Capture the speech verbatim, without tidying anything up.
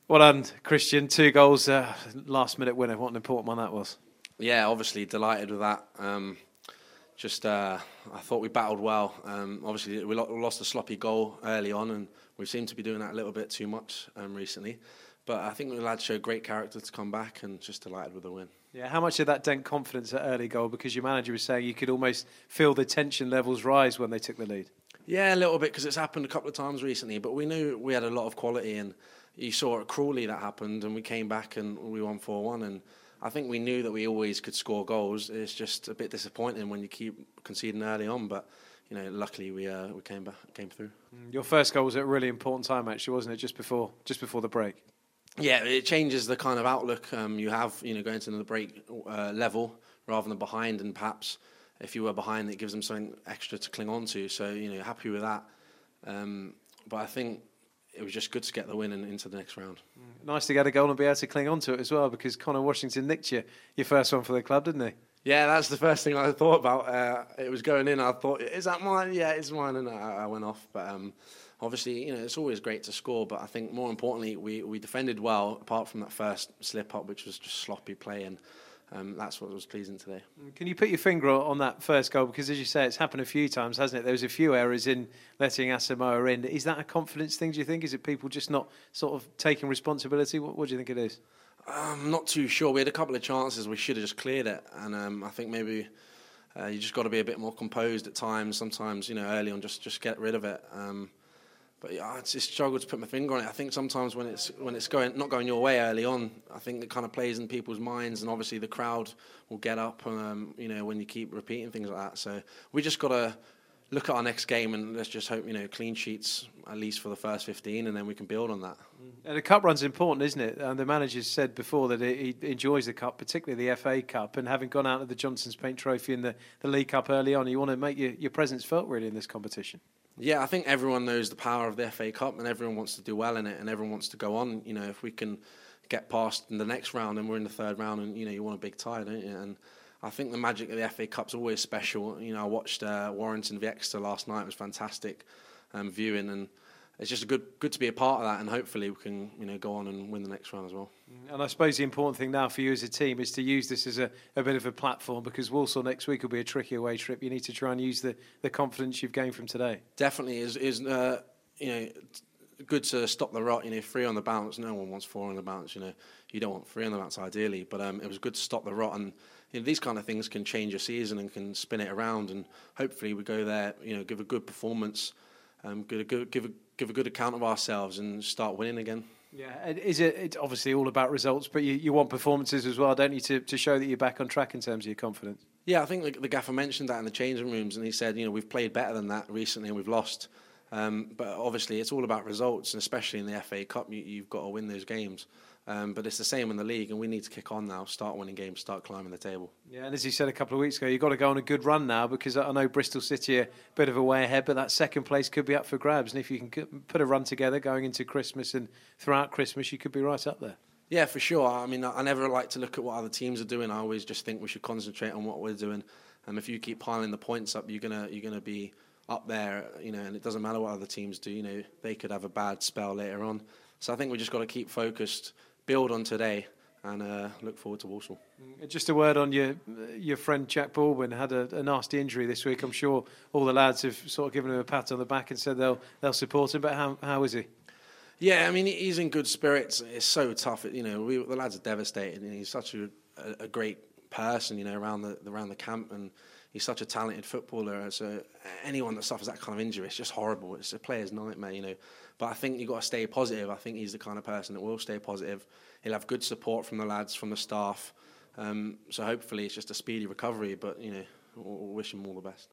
Well done, Christian. Two goals, uh, last minute winner. What an important one that was. Yeah, obviously delighted with that. Um, just, uh, I thought we battled well. Um, obviously, we lost a sloppy goal early on, and we seem to be doing that a little bit too much um, recently. But I think the lads showed great character to come back, and just delighted with the win. Yeah, how much did that dent confidence at early goal? Because your manager was saying you could almost feel the tension levels rise when they took the lead. Yeah, a little bit, because it's happened a couple of times recently. But we knew we had a lot of quality, and you saw at Crawley that happened, and we came back and we won four one. And I think we knew that we always could score goals. It's just a bit disappointing when you keep conceding early on, but you know, luckily we uh, we came back, came through. Your first goal was at a really important time, actually, wasn't it? Just before, just before the break. Yeah, it changes the kind of outlook um, you have, you know, going to the break uh, level rather than behind, and perhaps if you were behind, it gives them something extra to cling on to. So, you know, happy with that. Um, but I think it was just good to get the win and into the next round. Nice to get a goal and be able to cling on to it as well, because Connor Washington nicked you, your first one for the club, didn't he? Yeah, that's the first thing I thought about. Uh, it was going in, I thought, is that mine? Yeah, it's mine, and I, I went off. But um, obviously, you know, it's always great to score, but I think more importantly, we, we defended well, apart from that first slip-up, which was just sloppy play, and um, that's what was pleasing today. Can you put your finger on that first goal? Because as you say, it's happened a few times, hasn't it? There was a few errors in letting Asamoah in. Is that a confidence thing, do you think? Is it people just not sort of taking responsibility? What, what do you think it is? I'm not too sure. We had a couple of chances. We should have just cleared it. And um, I think maybe uh, you just got to be a bit more composed at times. Sometimes, you know, early on, just, just get rid of it. Um, but yeah, I just struggle to put my finger on it. I think sometimes when it's when it's going not going your way early on, I think it kind of plays in people's minds. And obviously the crowd will get up, um, you know, when you keep repeating things like that. So we just got to look at our next game and let's just hope, you know, clean sheets at least for the first fifteen, and then we can build on that. And the cup run's important, isn't it? And the manager said before that he enjoys the cup, particularly the F A Cup, and having gone out of the Johnson's Paint Trophy and the, the League Cup early on, you want to make your, your presence felt really in this competition. Yeah, I think everyone knows the power of the F A Cup, and everyone wants to do well in it, and everyone wants to go on. You know, if we can get past in the next round, and we're in the third round, and you know, you want a big tie, don't you? And I think the magic of the F A Cup's always special. You know, I watched uh, Warrington v Exeter last night. It was fantastic um, viewing, and it's just good good to be a part of that, and hopefully we can, you know, go on and win the next round as well. And I suppose the important thing now for you as a team is to use this as a, a bit of a platform, because Walsall next week will be a tricky away trip. You need to try and use the, the confidence you've gained from today. Definitely is is uh, you know, good to stop the rot. You know, three on the bounce. No one wants four on the bounce. You know, you don't want three on the bounce ideally, but um, it was good to stop the rot, and you know, these kind of things can change your season and can spin it around. And hopefully we go there, you know, give a good performance, um, give a good give a give a good account of ourselves, and start winning again. Yeah, is it? It's obviously all about results, but you, you want performances as well, don't you, to, to show that you're back on track in terms of your confidence? Yeah, I think the, the gaffer mentioned that in the changing rooms, and he said, you know, we've played better than that recently, and we've lost. Um, but obviously, it's all about results, and especially in the F A Cup, you, you've got to win those games. Um, but it's the same in the league, and we need to kick on now, start winning games, start climbing the table. Yeah, and as you said a couple of weeks ago, you've got to go on a good run now, because I know Bristol City are a bit of a way ahead, but that second place could be up for grabs. And if you can put a run together going into Christmas and throughout Christmas, you could be right up there. Yeah, for sure. I mean, I never like to look at what other teams are doing. I always just think we should concentrate on what we're doing. And if you keep piling the points up, you're gonna you're gonna be up there, you know. And it doesn't matter what other teams do. You know, they could have a bad spell later on. So I think we just got to keep focused, build on today, and uh, look forward to Walsall. Just a word on your your friend Jack Baldwin had a, a nasty injury this week. I'm sure all the lads have sort of given him a pat on the back and said they'll they'll support him. But how how is he? Yeah, I mean, he's in good spirits. It's so tough. You know, we, the lads are devastated, and he's such a, a, a great person, you know, around the around the camp, and he's such a talented footballer. So anyone that suffers that kind of injury, it's just horrible. It's a player's nightmare, you know. But I think you've got to stay positive. I think he's the kind of person that will stay positive. He'll have good support from the lads, from the staff. Um, so hopefully it's just a speedy recovery. But, you know, we'll wish him all the best.